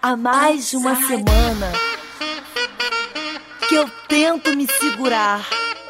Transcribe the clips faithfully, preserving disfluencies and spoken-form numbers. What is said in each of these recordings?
Há mais de uma semana que eu tento me segurar.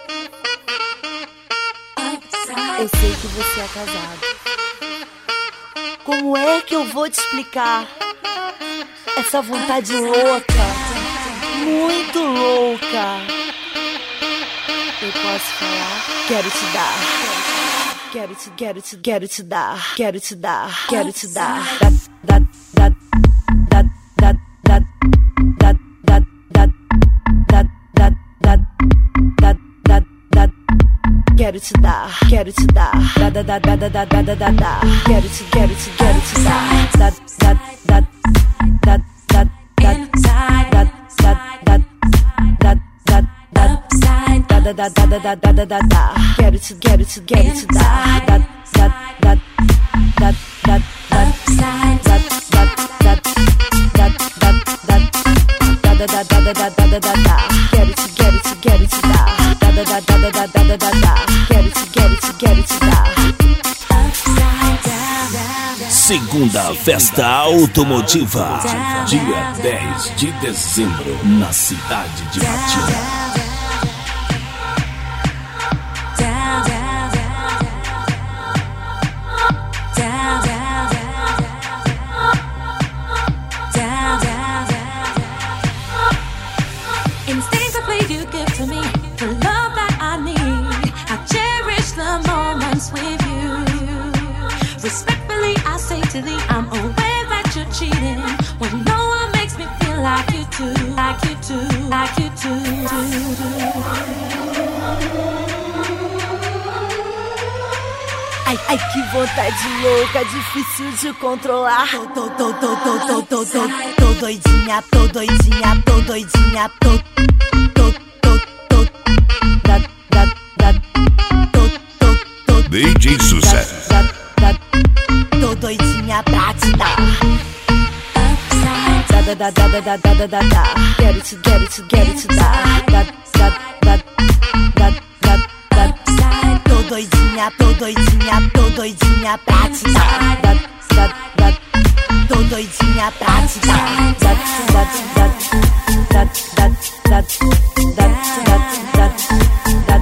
Eu sei que você é casado. Como é que eu vou te explicar essa vontade louca, muito louca? Eu posso falar? Quero te dar. Quero te, quero te, quero te dar. Quero te dar, quero te dar. Da, da, da, da, da, da, da, da, da, da, da, da, da, da. Quero te dar, quero te dar. Da, da, da, da, da, da, da, da, da. Quero te, quero te, quero te dar. Da, da, da, da, da, da, da, da, da, da, da, da, da, da, da, da, da, da, da. Quero te, quero te, quero te dar. Da, da, da, da, da, da, da, da, da, da, da, da, da, da, da, da. Quero te, quero te, quero te dar. Da, da, da, da, da, da, da, da, da. Quero te, quero te, quero te dar. Segunda Festa Automotiva, dia dez de dezembro, na cidade de Matinha. Respectfully, I say to thee, I'm aware that you're cheating when no one makes me feel like you do, like you do, like you do. Ai, ai, que vontade louca, difícil de controlar. Tô, tô, tô, tô, tô, tô, tô, tô doidinha, tô doidinha, tô doidinha, tô, tô, tô, tô, da, da, da, tô, tô, tô, D J Sucesso. Tô doidinha pra te dar. Da, da, da, da, da, da, da, da, da. Quero te, quero te, quero te dar. Da, da, da, da, da, da. Tô doidinha, tô doidinha, tô doidinha pra te dar. Da, da, da, tô doidinha pra te dar. Da, da, da, da, da, da, da, da, da, da, da,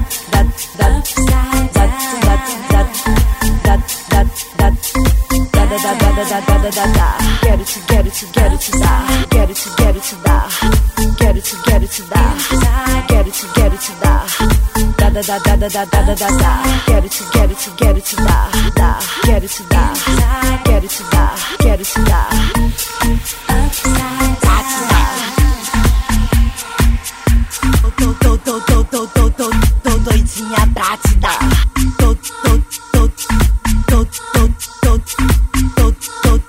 da, da, da. Quero te, quero te, quero te dar. Quero te, quero te dar. Quero te, quero te dar. Quero te, quero te dar. Da, da, da, da, da, da, da, da, da. Quero te, quero te, quero te dar. Dar. Quero te dar. Quero te dar. Quero te dar. Pra te dar. Tô, tô, tô, tô, tô, tô, tô, tô doidinha pra te dar. Tô, tô, tô, tô, tô, tô, tô.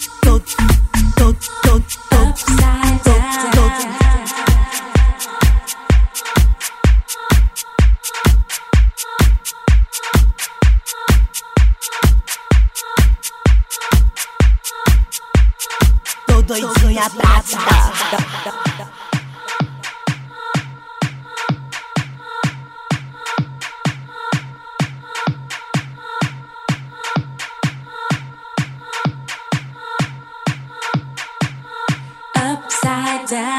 Doidinha pra te dar. Upside down.